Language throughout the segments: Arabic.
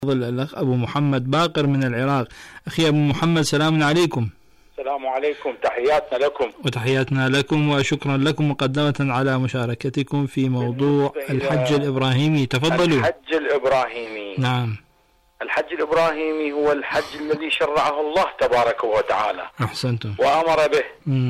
الأخ أبو محمد باقر من العراق. أخي أبو محمد، سلام عليكم. السلام عليكم، تحياتنا لكم. وتحياتنا لكم وشكرا لكم مقدمة على مشاركتكم في موضوع الحج الإبراهيمي. تفضلوا. الحج الإبراهيمي. نعم. الحج الإبراهيمي هو الحج الذي شرعه الله تبارك وتعالى. أحسنتم. وأمر به.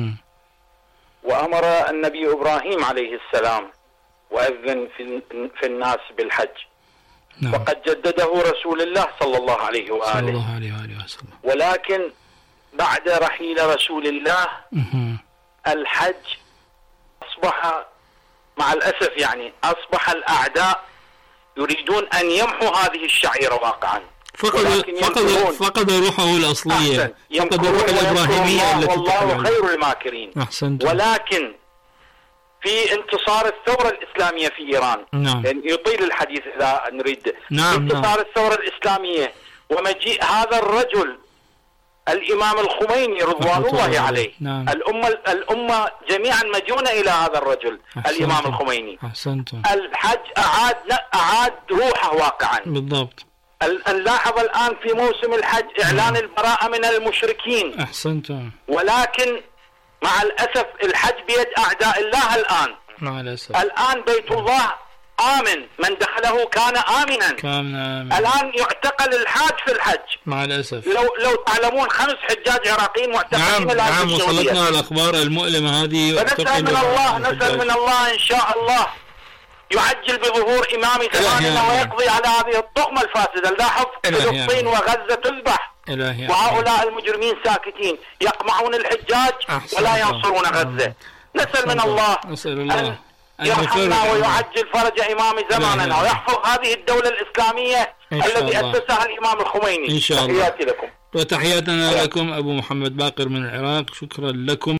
وأمر النبي إبراهيم عليه السلام وأذن في الناس بالحج. نعم. وقد جدده رسول الله صلى الله عليه وآله وسلم. ولكن بعد رحيل رسول الله الحج أصبح مع الأسف أصبح الأعداء يريدون أن يمحوا هذه الشعيرة واقعا. فقد روحه الأصلية، فقد الروح الإبراهيمية التي والله خير الماكرين. أحسنت. ولكن في انتصار الثورة الإسلامية في إيران، نعم. يطيل الحديث إذا نريد. نعم. انتصار الثورة الإسلامية ومجيء هذا الرجل الإمام الخميني رضوان الله عليه. نعم. الأمة جميعا مديونة إلى هذا الرجل. الإمام الخميني. أحسنتم. الحج أعاد روحه واقعا. بالضبط. نلاحظ الآن في موسم الحج إعلان البراءة من المشركين. أحسنتم. ولكن مع الأسف الحج بيد أعداء الله الآن. مع الأسف. الآن بيت الله آمن، من دخله كان آمنا. الآن يعتقل الحاج في الحج. مع الأسف. لو تعلمون 5 حجاج عراقيين معتقلين. نعم وصلتنا الأخبار المؤلمة هذه. نسأل من الله إن شاء الله يعجل بظهور إمام زماننا ويقضي على هذه الطغمة الفاسدة. لاحظ فلسطين وغزة تذبح وهؤلاء المجرمين ساكتين يقمعون الحجاج ولا ينصرون غزة. نسأل من الله أن يرحمنا ويعجل فرج إمام زماننا ويحفظ هذه الدولة الإسلامية التي أسسها الإمام الخميني. إن شاء الله. تحياتي لكم. وتحياتنا لكم أبو محمد باقر من العراق. شكرا لكم.